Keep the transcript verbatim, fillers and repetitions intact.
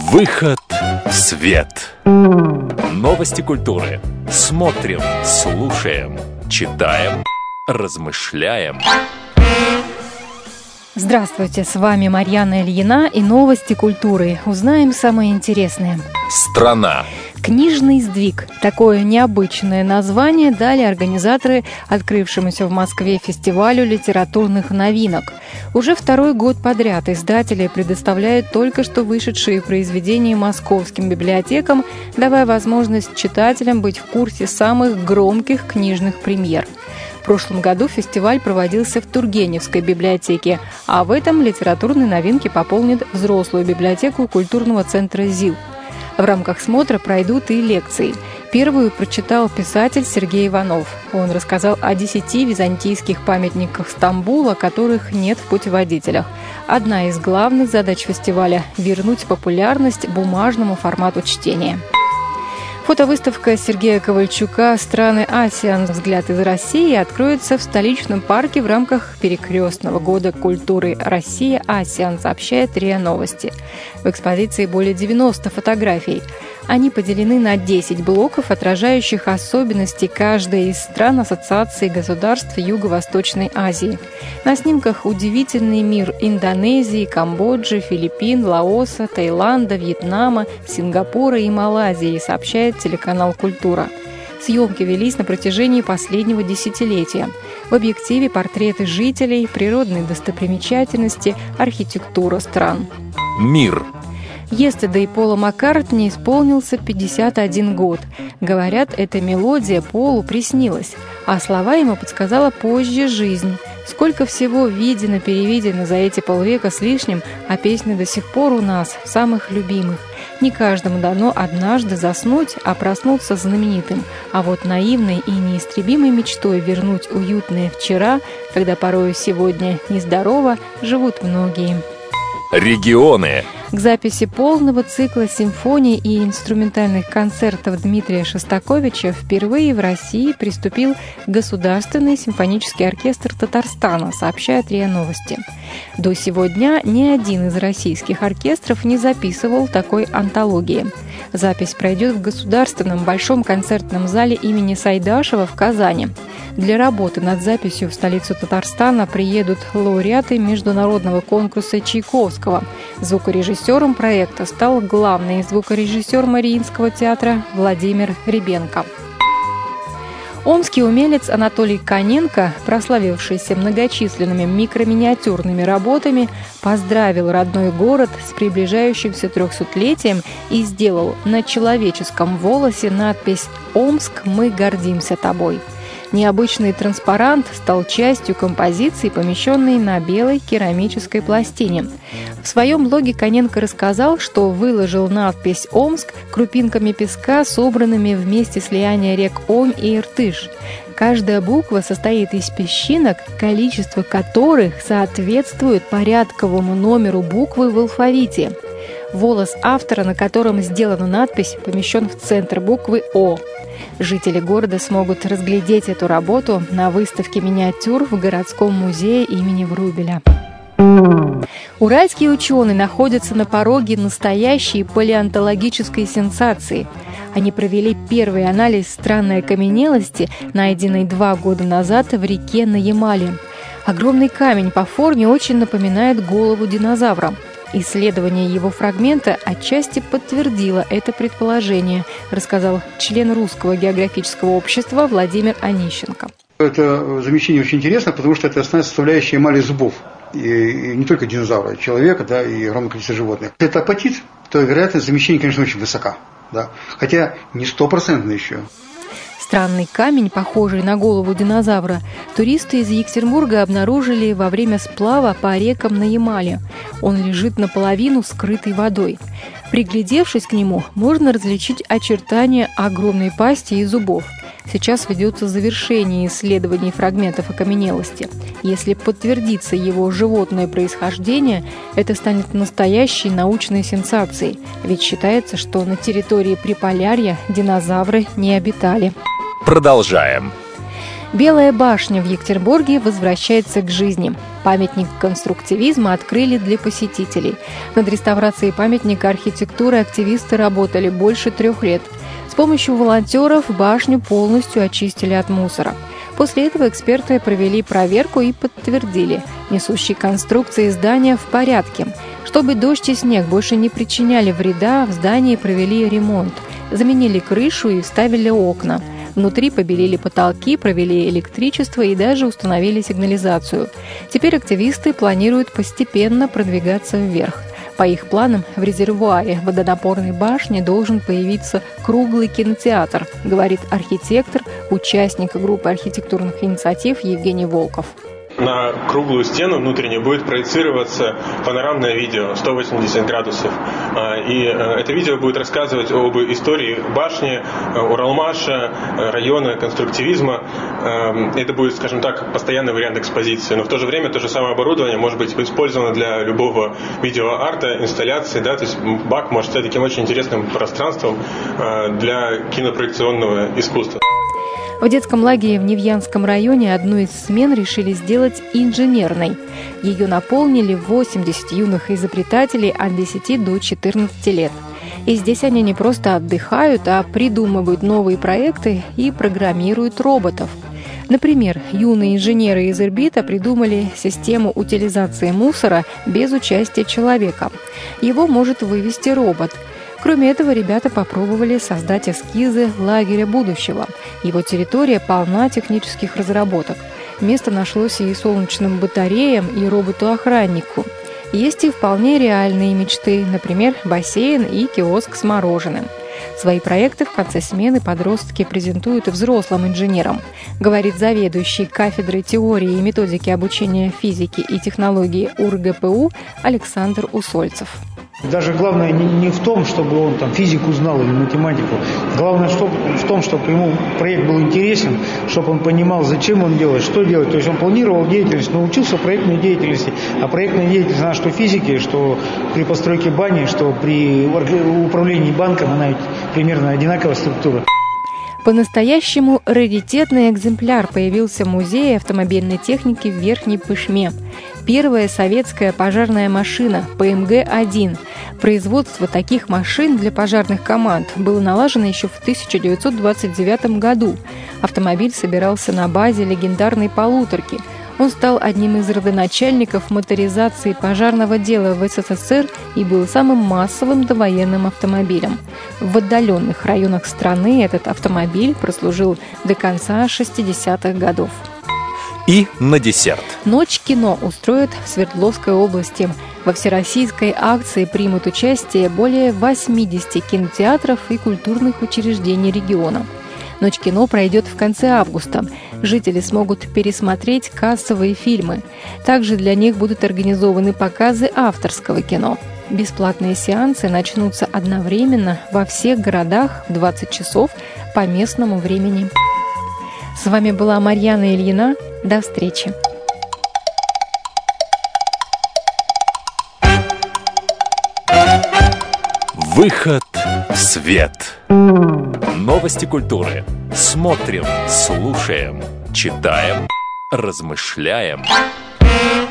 Выход в свет. Новости культуры. Смотрим, слушаем, читаем, размышляем. Здравствуйте, с вами Марьяна Ильина и новости культуры. Узнаем самое интересное. Страна. Книжный сдвиг. Такое необычное название дали организаторы открывшемуся в Москве фестивалю литературных новинок. Уже второй год подряд издатели предоставляют только что вышедшие произведения московским библиотекам, давая возможность читателям быть в курсе самых громких книжных премьер. В прошлом году фестиваль проводился в Тургеневской библиотеке, а в этом литературные новинки пополнит взрослую библиотеку культурного центра ЗИЛ. В рамках смотра пройдут и лекции. Первую прочитал писатель Сергей Иванов. Он рассказал о десяти византийских памятниках Стамбула, которых нет в путеводителях. Одна из главных задач фестиваля – вернуть популярность бумажному формату чтения. Фотовыставка Сергея Ковальчука «Страны АСЕАН. Взгляд из России» откроется в столичном парке в рамках перекрестного года культуры «Россия-АСЕАН», сообщает РИА Новости. В экспозиции более девяноста фотографий. Они поделены на десять блоков, отражающих особенности каждой из стран Ассоциации государств Юго-Восточной Азии. На снимках удивительный мир Индонезии, Камбоджи, Филиппин, Лаоса, Таиланда, Вьетнама, Сингапура и Малайзии, сообщает телеканал «Культура». Съемки велись на протяжении последнего десятилетия. В объективе портреты жителей, природные достопримечательности, архитектура стран. Мир. Естедей Пола Маккартни исполнился пятьдесят один год. Говорят, эта мелодия Полу приснилась, а слова ему подсказала позже жизнь. Сколько всего видено-перевидено за эти полвека с лишним, а песни до сих пор у нас, самых любимых. Не каждому дано однажды заснуть, а проснуться знаменитым. А вот наивной и неистребимой мечтой вернуть уютное вчера, когда порою сегодня нездорово, живут многие. Регионы. К записи полного цикла симфоний и инструментальных концертов Дмитрия Шостаковича впервые в России приступил Государственный симфонический оркестр Татарстана, сообщает РИА Новости. До сего дня ни один из российских оркестров не записывал такой антологии. Запись пройдет в Государственном большом концертном зале имени Сайдашева в Казани. Для работы над записью в столицу Татарстана приедут лауреаты международного конкурса Чайковского. Звукорежиссером проекта стал главный звукорежиссер Мариинского театра Владимир Ребенко. Омский умелец Анатолий Коненко, прославившийся многочисленными микроминиатюрными работами, поздравил родной город с приближающимся трехсотлетием и сделал на человеческом волосе надпись «Омск, мы гордимся тобой». Необычный транспарант стал частью композиции, помещенной на белой керамической пластине. В своем блоге Коненко рассказал, что выложил надпись «Омск» крупинками песка, собранными вместе слияния рек Омь и Иртыш. Каждая буква состоит из песчинок, количество которых соответствует порядковому номеру буквы в алфавите. Волос автора, на котором сделана надпись, помещен в центр буквы «О». Жители города смогут разглядеть эту работу на выставке миниатюр в городском музее имени Врубеля. Уральские ученые находятся на пороге настоящей палеонтологической сенсации. Они провели первый анализ странной окаменелости, найденной два года назад в реке на Ямале. Огромный камень по форме очень напоминает голову динозавра. Исследование его фрагмента отчасти подтвердило это предположение, рассказал член Русского географического общества Владимир Онищенко. Это замечание очень интересно, потому что это основная составляющая эмали зубов. И, и не только динозавра, и человека, да, и огромное количество животных. Если это апатит, то вероятность замещения, конечно, очень высока. Да. Хотя не стопроцентно еще. Странный камень, похожий на голову динозавра, туристы из Екатеринбурга обнаружили во время сплава по рекам на Ямале. Он лежит наполовину скрытый водой. Приглядевшись к нему, можно различить очертания огромной пасти и зубов. Сейчас ведется завершение исследований фрагментов окаменелости. Если подтвердится его животное происхождение, это станет настоящей научной сенсацией, ведь считается, что на территории Приполярья динозавры не обитали. Продолжаем. Белая башня в Екатеринбурге возвращается к жизни. Памятник конструктивизма открыли для посетителей. Над реставрацией памятника архитектуры активисты работали больше трех лет. С помощью волонтеров башню полностью очистили от мусора. После этого эксперты провели проверку и подтвердили – несущие конструкции здания в порядке. Чтобы дождь и снег больше не причиняли вреда, в здании провели ремонт. Заменили крышу и вставили окна. Внутри побелили потолки, провели электричество и даже установили сигнализацию. Теперь активисты планируют постепенно продвигаться вверх. По их планам, в резервуаре водонапорной башни должен появиться круглый кинотеатр, говорит архитектор, участник группы архитектурных инициатив Евгений Волков. На круглую стену внутренне будет проецироваться панорамное видео сто восемьдесят градусов. И это видео будет рассказывать об истории башни, Уралмаша, района конструктивизма. Это будет, скажем так, постоянный вариант экспозиции. Но в то же время то же самое оборудование может быть использовано для любого видеоарта, инсталляции. Да? То есть БАК может стать таким очень интересным пространством для кинопроекционного искусства. В детском лагере в Невьянском районе одну из смен решили сделать инженерной. Ее наполнили восемьдесят юных изобретателей от десяти до четырнадцати лет. И здесь они не просто отдыхают, а придумывают новые проекты и программируют роботов. Например, юные инженеры из Ирбита придумали систему утилизации мусора без участия человека. Его может вывести робот. Кроме этого, ребята попробовали создать эскизы лагеря будущего. Его территория полна технических разработок. Место нашлось и солнечным батареям, и роботу-охраннику. Есть и вполне реальные мечты, например, бассейн и киоск с мороженым. Свои проекты в конце смены подростки презентуют взрослым инженерам, говорит заведующий кафедрой теории и методики обучения физики и технологии УрГПУ Александр Усольцев. Даже главное не, не в том, чтобы он там физику знал или математику. Главное что, в том, чтобы ему проект был интересен, чтобы он понимал, зачем он делает, что делать. То есть он планировал деятельность, научился проектной деятельности. А проектная деятельность, она что в физике, что при постройке бани, что при управлении банком, она примерно одинаковая структура. По-настоящему раритетный экземпляр появился в музее автомобильной техники в Верхней Пышме. Первая советская пожарная машина Пэ Эм Гэ один. Производство таких машин для пожарных команд было налажено еще в тысяча девятьсот двадцать девятом году. Автомобиль собирался на базе легендарной полуторки. Он стал одним из родоначальников моторизации пожарного дела в Эс Эс Эс Эр и был самым массовым довоенным автомобилем. В отдаленных районах страны этот автомобиль прослужил до конца шестидесятых годов. И на десерт. Ночь кино устроят в Свердловской области. Во всероссийской акции примут участие более восьмидесяти кинотеатров и культурных учреждений региона. Ночь кино пройдет в конце августа. Жители смогут пересмотреть кассовые фильмы. Также для них будут организованы показы авторского кино. Бесплатные сеансы начнутся одновременно во всех городах в двадцать часов по местному времени. С вами была Марьяна Ильина. До встречи. Выход в свет. Новости культуры. Смотрим, слушаем, читаем, размышляем.